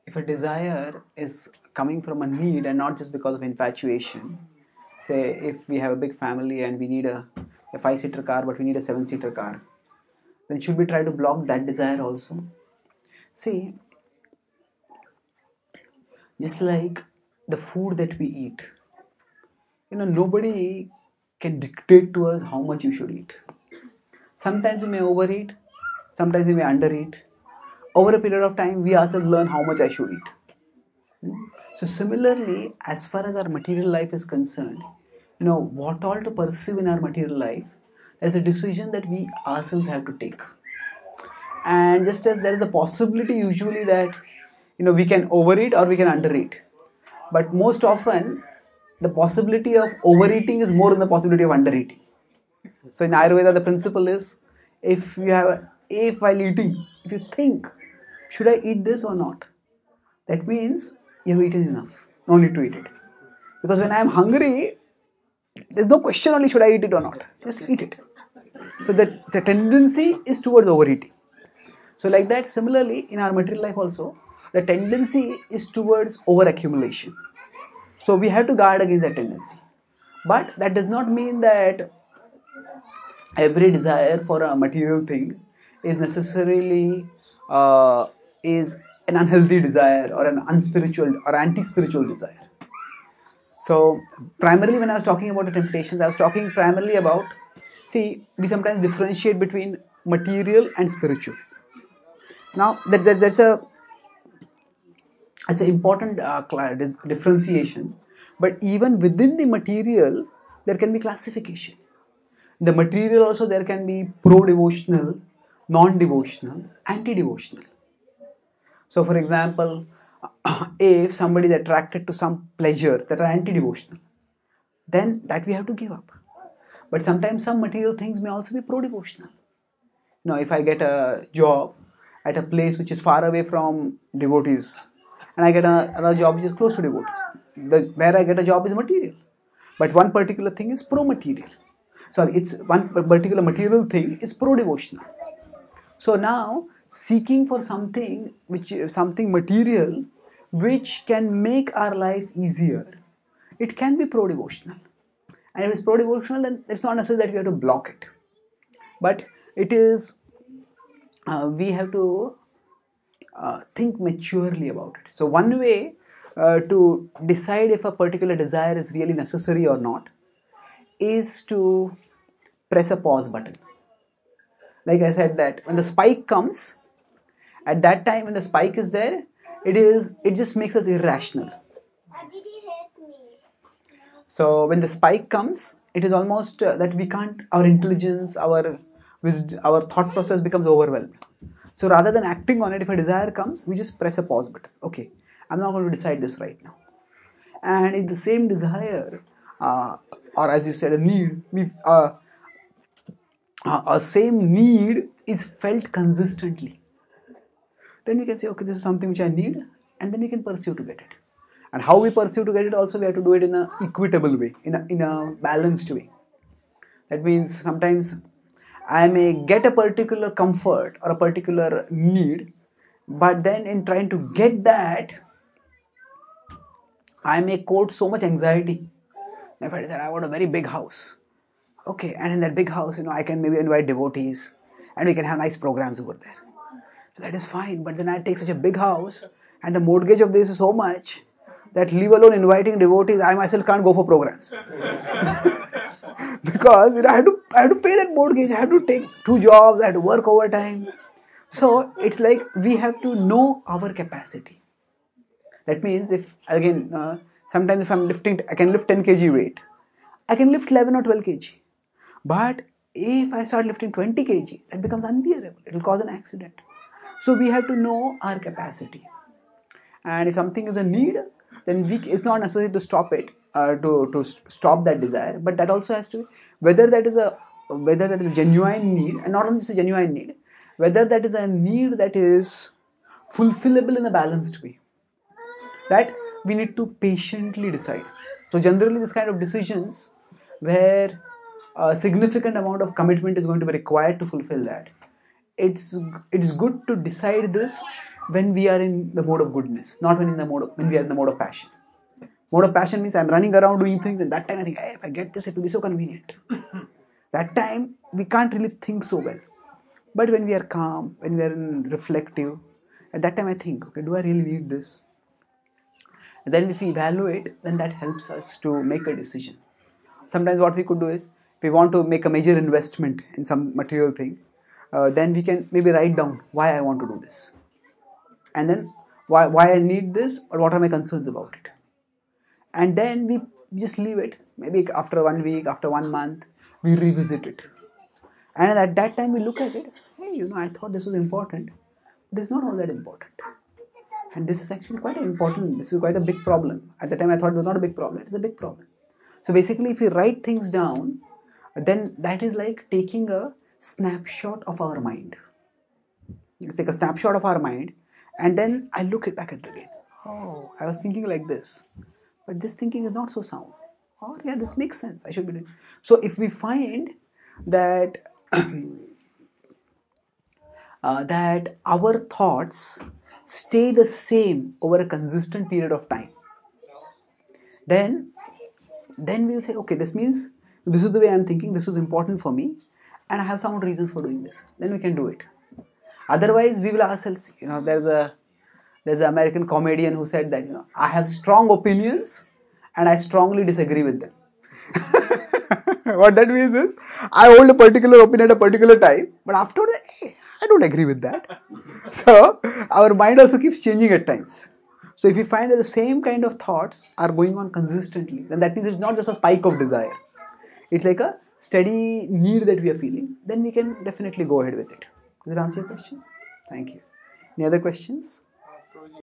if a desire is coming from a need and not just because of infatuation, say if we have a big family and we need a five-seater car but we need a seven-seater car, then should we try to block that desire also? See, just like the food that we eat, nobody can dictate to us how much you should eat. Sometimes we may overeat, sometimes we may undereat. Over a period of time, we ourselves learn how much I should eat. So similarly, as far as our material life is concerned, what all to pursue in our material life, there's a decision that we ourselves have to take. And just as there is a possibility usually that we can overeat or we can undereat, but most often the possibility of overeating is more than the possibility of undereating. So in Ayurveda, the principle is if while eating, if you think, should I eat this or not? That means you have eaten enough. No need to eat it. Because when I am hungry, there's no question only should I eat it or not. Just eat it. So the tendency is towards overeating. So like that, similarly, in our material life also, the tendency is towards overaccumulation. So we have to guard against that tendency. But that does not mean that every desire for a material thing is necessarily is an unhealthy desire or an unspiritual or anti-spiritual desire. So primarily when I was talking about the temptations, I was talking primarily about, see, we sometimes differentiate between material and spiritual. Now that's an important differentiation, but even within the material there can be classification. The material also there can be pro-devotional, non-devotional, anti-devotional. So for example, if somebody is attracted to some pleasures that are anti-devotional, then that we have to give up. But sometimes some material things may also be pro-devotional. If I get a job at a place which is far away from devotees, and I get another job which is close to devotees, where I get a job is material. But one particular thing is pro-material. Sorry, it's one particular material thing is pro-devotional. So now, seeking for something material which can make our life easier, it can be pro-devotional. And if it's pro-devotional, then it's not necessary that we have to block it. But it is, we have to think maturely about it. So one way to decide if a particular desire is really necessary or not is to press a pause button. Like I said, that when the spike comes, at that time when the spike is there, it just makes us irrational. So when the spike comes, it is almost that we can't, our intelligence, our thought process becomes overwhelmed. So rather than acting on it, if a desire comes, we just press a pause button. Okay, I'm not going to decide this right now. And if the same desire, or as you said, a need, a same need is felt consistently, then we can say, okay, this is something which I need, and then we can pursue to get it. And how we pursue to get it also, we have to do it in an equitable way, in a balanced way. That means sometimes I may get a particular comfort or a particular need, but then in trying to get that, I may quote so much anxiety. If I said I want a very big house, okay, and in that big house, I can maybe invite devotees, and we can have nice programs over there. That is fine, but then I take such a big house, and the mortgage of this is so much that leave alone inviting devotees, I myself can't go for programs. Because I have to pay that mortgage, I have to take 2 jobs, I have to work overtime. So it's like we have to know our capacity. That means if again sometimes if I'm lifting, I can lift 10 kg weight, I can lift 11 or 12 kg. But if I start lifting 20 kg, that becomes unbearable. It will cause an accident. So we have to know our capacity. And if something is a need, then it's not necessary to stop it, to stop that desire. But that also has to, whether that is a genuine need, and not only just a genuine need, whether that is a need that is fulfillable in a balanced way. That we need to patiently decide. So generally this kind of decisions where a significant amount of commitment is going to be required to fulfill that, it is good to decide this when we are in the mode of goodness, not when we are in the mode of passion. Mode of passion means I'm running around doing things, and that time I think, hey, if I get this, it will be so convenient. That time we can't really think so well. But when we are calm, when we are reflective, at that time I think, okay, do I really need this? And then if we evaluate, then that helps us to make a decision. Sometimes what we could do is, if we want to make a major investment in some material thing, then we can maybe write down why I want to do this. And then why I need this, or what are my concerns about it. And then we just leave it. Maybe after 1 week, after 1 month, we revisit it. And at that time we look at it, hey, I thought this was important, but it's not all that important. And this is actually quite important, this is quite a big problem. At the time I thought it was not a big problem, it is a big problem. So basically, if we write things down, then that is like taking a snapshot of our mind. Let's take a snapshot of our mind, and then I look back at it again. Oh, I was thinking like this, but this thinking is not so sound. Or yeah, this makes sense, I should be doing. So if we find that that our thoughts stay the same over a consistent period of time, then we will say, okay, this means this is the way I'm thinking, this is important for me, and I have sound reasons for doing this. Then we can do it. Otherwise, we will ourselves, there's an American comedian who said that, I have strong opinions and I strongly disagree with them. What that means is, I hold a particular opinion at a particular time, but after that, hey, I don't agree with that. So our mind also keeps changing at times. So if we find that the same kind of thoughts are going on consistently, then that means it's not just a spike of desire. It's like a steady need that we are feeling. Then we can definitely go ahead with it. Does that answer your question? Thank you. Any other questions?